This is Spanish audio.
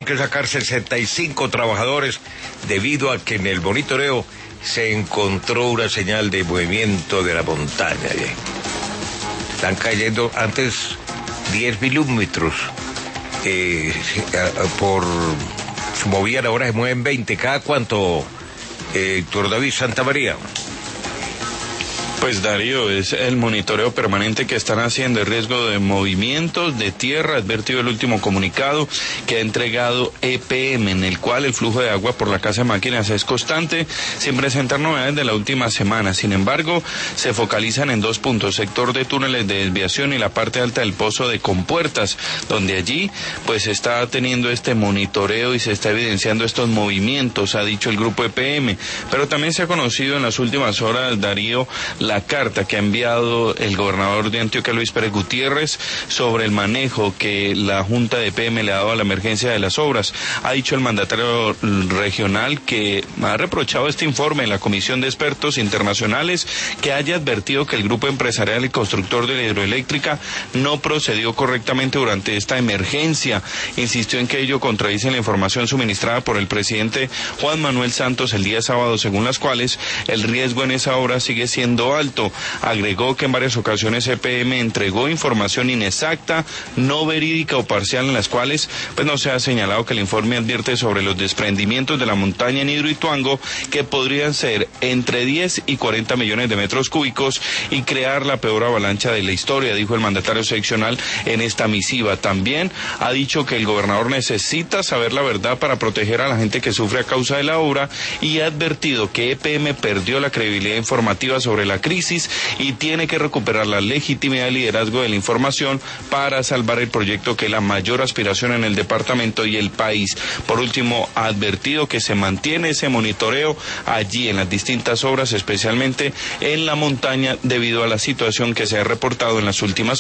Que sacar 65 trabajadores debido a que en el monitoreo se encontró una señal de movimiento de la montaña. Están cayendo antes 10 milímetros se movían, ahora se mueven 20. ¿Cada cuánto, Héctor David Santamaría? Pues Darío, es el monitoreo permanente que están haciendo, el riesgo de movimientos de tierra, advertido el último comunicado que ha entregado EPM, en el cual el flujo de agua por la casa de máquinas es constante, sin presentar novedades de la última semana. Sin embargo, se focalizan en dos puntos: sector de túneles de desviación y la parte alta del pozo de Compuertas, donde allí pues se está teniendo este monitoreo y se está evidenciando estos movimientos, ha dicho el grupo EPM. Pero también se ha conocido en las últimas horas, Darío, la carta que ha enviado el gobernador de Antioquia, Luis Pérez Gutiérrez, sobre el manejo que la Junta de EPM le ha dado a la emergencia de las obras. Ha dicho el mandatario regional que ha reprochado este informe en la Comisión de Expertos Internacionales, que haya advertido que el grupo empresarial y constructor de la hidroeléctrica no procedió correctamente durante esta emergencia. Insistió en que ello contradice la información suministrada por el presidente Juan Manuel Santos el día sábado, según las cuales el riesgo en esa obra sigue siendo alto. Agregó que en varias ocasiones EPM entregó información inexacta, no verídica o parcial, en las cuales pues no se ha señalado que el informe advierte sobre los desprendimientos de la montaña en Hidroituango, que podrían ser entre 10 y 40 millones de metros cúbicos y crear la peor avalancha de la historia, dijo el mandatario seccional en esta misiva. También ha dicho que el gobernador necesita saber la verdad para proteger a la gente que sufre a causa de la obra, y ha advertido que EPM perdió la credibilidad informativa sobre la crisis y tiene que recuperar la legitimidad y liderazgo de la información para salvar el proyecto, que es la mayor aspiración en el departamento y el país. Por último, ha advertido que se mantiene ese monitoreo allí en las distintas obras, especialmente en la montaña, debido a la situación que se ha reportado en las últimas